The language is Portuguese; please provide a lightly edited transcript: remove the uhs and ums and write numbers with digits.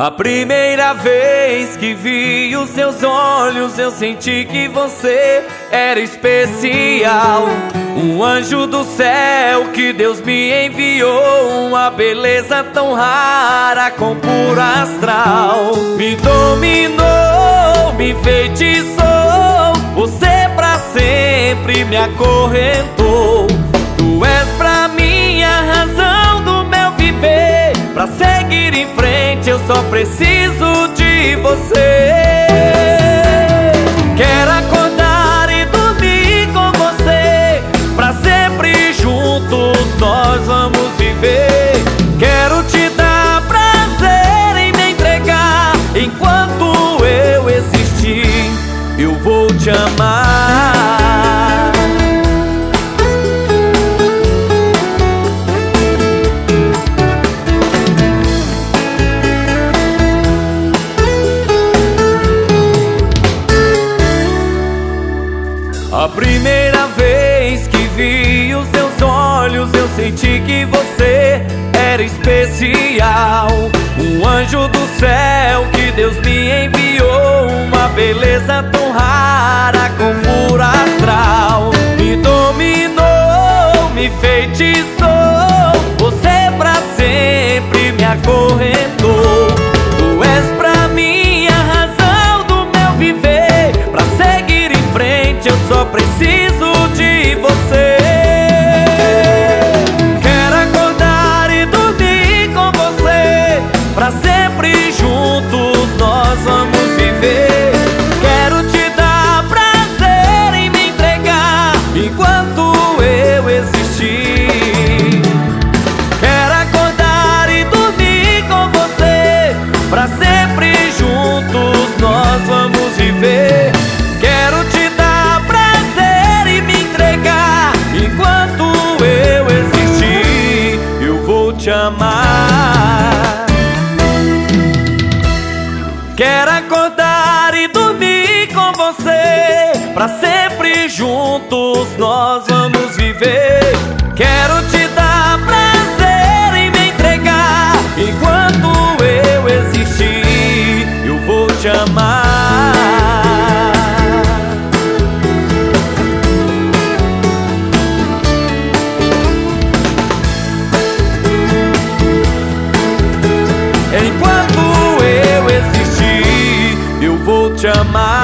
A primeira vez que vi os seus olhos, eu senti que você era especial. Um anjo do céu que Deus me enviou, uma beleza tão rara com puro astral. Me dominou, me enfeitiçou, você pra sempre me acorrentou. Tu és pra mim a razão do meu viver, pra seguir em frente eu só preciso de você. Quero acordar e dormir com você, pra sempre juntos nós vamos viver. Quero te dar prazer em me entregar, enquanto eu existir eu vou te amar. A primeira vez que vi os seus olhos, eu senti que você era especial. Um anjo do céu que Deus me enviou, uma beleza tão rara com puro astral. Me dominou, me enfeitiçou, você pra sempre me acorrentou. Tu és pra mim a razão do meu viver, pra seguir em frente eu só preciso de você. Quero acordar e dormir com você, pra sempre juntos nós vamos viver. Quero te dar prazer em me entregar, enquanto eu existir. Quero acordar e dormir com você, pra sempre juntos nós vamos viver. Quero te dar prazer e me entregar, enquanto eu existir eu vou te amar. Quero acordar e dormir com você, pra sempre juntos nós vamos viver. Quero te dar prazer em me entregar, enquanto eu existir eu vou te amar. Enquanto eu existir eu vou te amar.